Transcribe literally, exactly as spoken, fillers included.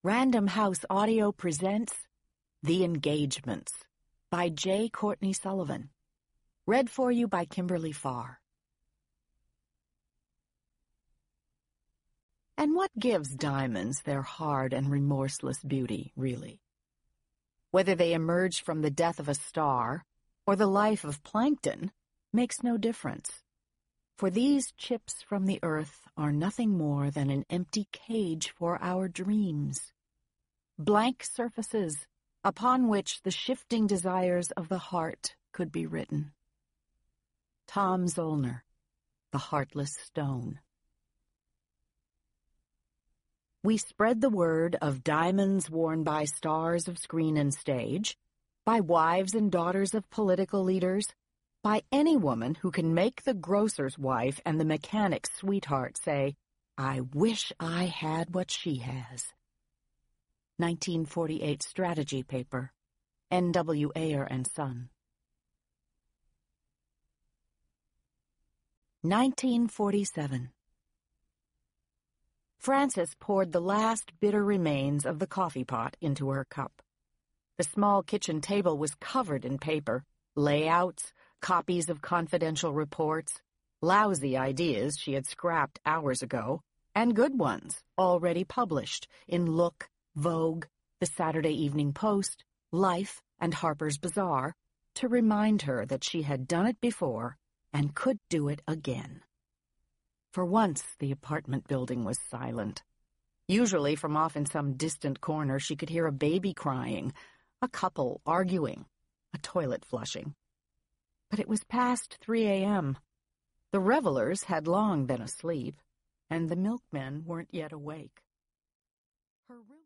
Random House Audio presents The Engagements by J. Courtney Sullivan. Read for you by Kimberly Farr. And what gives diamonds their hard and remorseless beauty, really? Whether they emerge from the death of a star or the life of plankton makes no difference. For these chips from the earth are nothing more than an empty cage for our dreams. Blank surfaces upon which the shifting desires of the heart could be written. Tom Zollner, The Heartless Stone. We spread the word of diamonds worn by stars of screen and stage, by wives and daughters of political leaders, by any woman who can make the grocer's wife and the mechanic's sweetheart say, "I wish I had what she has." nineteen forty-eight strategy paper, N W Ayer and Son. nineteen forty-seven. Frances poured the last bitter remains of the coffee pot into her cup. The small kitchen table was covered in paper, layouts, copies of confidential reports, lousy ideas she had scrapped hours ago, and good ones already published in Look, Vogue, the Saturday Evening Post, Life, and Harper's Bazaar, to remind her that she had done it before and could do it again. For once, the apartment building was silent. Usually, from off in some distant corner, she could hear a baby crying, a couple arguing, a toilet flushing. But it was past three a m The revelers had long been asleep, and the milkmen weren't yet awake. Her room